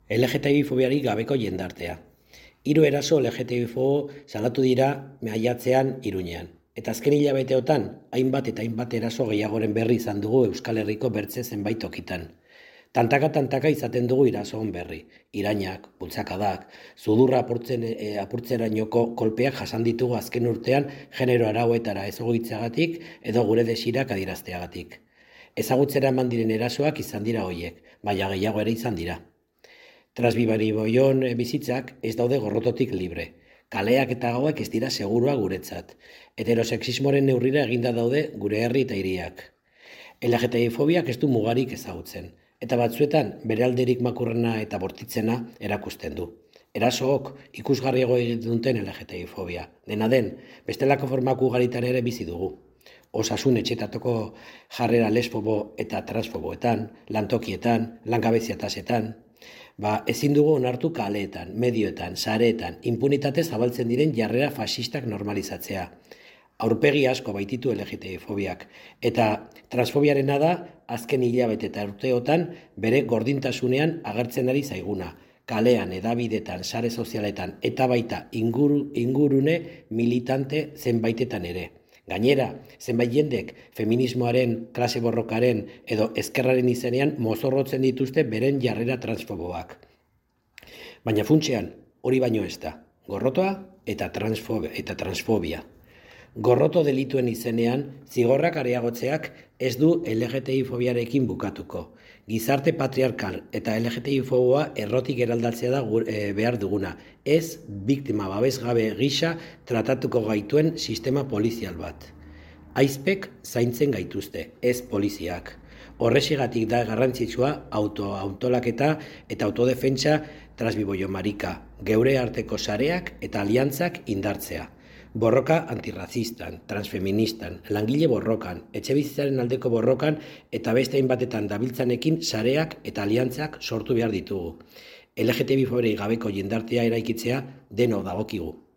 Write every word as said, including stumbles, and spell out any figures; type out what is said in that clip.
L G T B fobiarik gabeko jendartea. Hiru eraso L G T B fobo salatu dira maiatzean Iruñean. Eta azken hilabeteotan, hainbat eta hainbat eraso gehiagoren berri izan dugu Euskal Herriko bertze zenbait tokitan. Tantaka-tantaka izaten dugu irasoon berri. Irainak, bultzakadak, zudurra apurtzen, e, apurtzerainoko kolpeak jasan ditugu azken urtean genero arauetara ezogoitzagatik edo gure desirak adierazteagatik. Ezagutzera eman diren erasoak izan dira hoiek, baina gehiago ere izan dira. Transbibariboion bizitzak ez daude gorrototik libre. Kaleak eta gauak ez dira segurua guretzat. Heterosexismoren neurrira eginda daude gure herri eta hiriak. L G T B fobiak ez du mugarik ezagutzen, eta batzuetan bere alderik makurrena eta bortitzena erakusten du. Erasook ikusgarriago egiten duten L G T B fobia. Dena den, bestelako formak ugaritan ere bizi dugu. Osasun etxetatoko jarrera lesfobo eta transfoboetan, lantokietan, langabezia tasetan. Ba, ezin dugu onartu kaleetan, medioetan, sareetan, impunitate zabaltzen diren jarrera fasistak normalizatzea. Aurpegi asko baititu L G T B fobiak, eta transfobiarena da azken hilabete eta urteotan bere gordintasunean agertzen ari zaiguna. Kalean, edabidetan, sare sozialetan eta baita inguru, ingurune militante zenbaitetan ere. Gainera, zenbait jendek feminismoaren, klase borrokaren edo ezkerraren izenean mozorrotzen dituzte beren jarrera transfoboak. Baina funtsean, hori baino ez da, gorrotoa eta, transfobe, eta transfobia. Gorroto delituen izenean, zigorrak areagotzeak ez du L G T B fobiarekin bukatuko. Gizarte patriarkal eta L G T B foboa errotik eraldatzea da e, behar duguna. Ez biktima babesgabe gisa tratatuko gaituen sistema polizial bat. Aizpek zaintzen gaituzte, ez poliziak. Horrexigatik da garrantzitsua autoautolaketa eta autodefentsa transbiboio marika, geure arteko sareak eta aliantzak indartzea. Borroka antirrazistan, transfeministan, langile borrokan, etxebizitzaren aldeko borrokan eta beste hainbatetan dabiltzanekin sareak eta aliantzak sortu behar ditugu. L G T B fobiarik gabeko jendartea eraikitzea deno dagokigu.